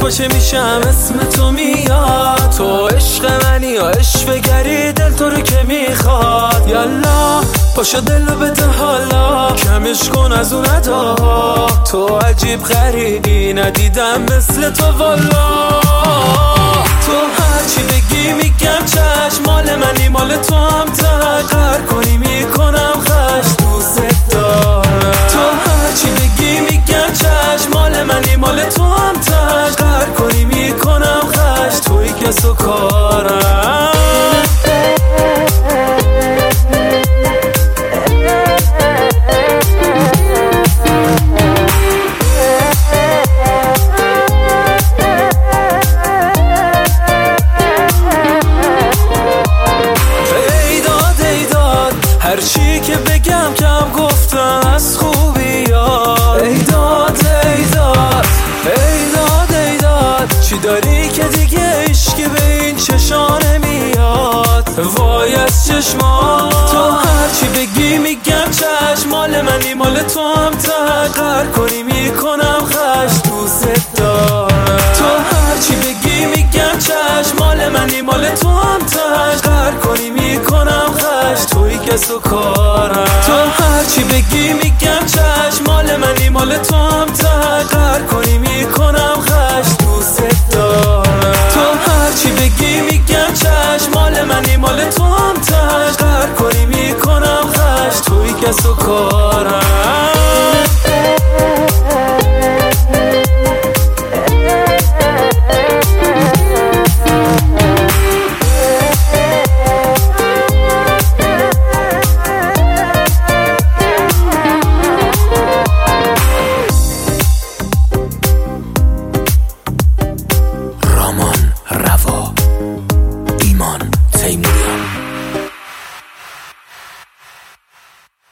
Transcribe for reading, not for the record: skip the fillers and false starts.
خوشه میشم اسم تو میاد. تو عشق منی یا عشق گری دل تو رو که میخواد. یالا پاشو دلو بده حالا کمش کن از اون ادا. تو عجیب غریبی ندیدم مثل تو والا. تو هرچی بگی میگم چشم مال منی مال تو هم تک هر کنی میکنم خش دوست دارم. تو هرچی بگی میگم چشم مال منی مال تو هم تک هر کنی میکنم خش توی کس و کارم. هرچی که بگم کم گفتم از خوبی یاد. ای داد ای داد ای داد ای داد چی داری که دیگه عشقی به این چشانه میاد. وای از چشمات تو هرچی بگی میگم چشم مال منی مال تو هم تک هر کنی میکنم خش دوست دارم. تو هرچی بگی میگم چشم مال منی مال تو هم تک هر کنی میکنم خش توی کس و کارم. تو هرچی بگی میگم چشم مال منی مال تو هم تک هر کنی میکنم خش دوست دارم. تو هرچی بگی میگم چشم مال منی مال تو هم تک هر کنی میکنم خش توی کس و کارم.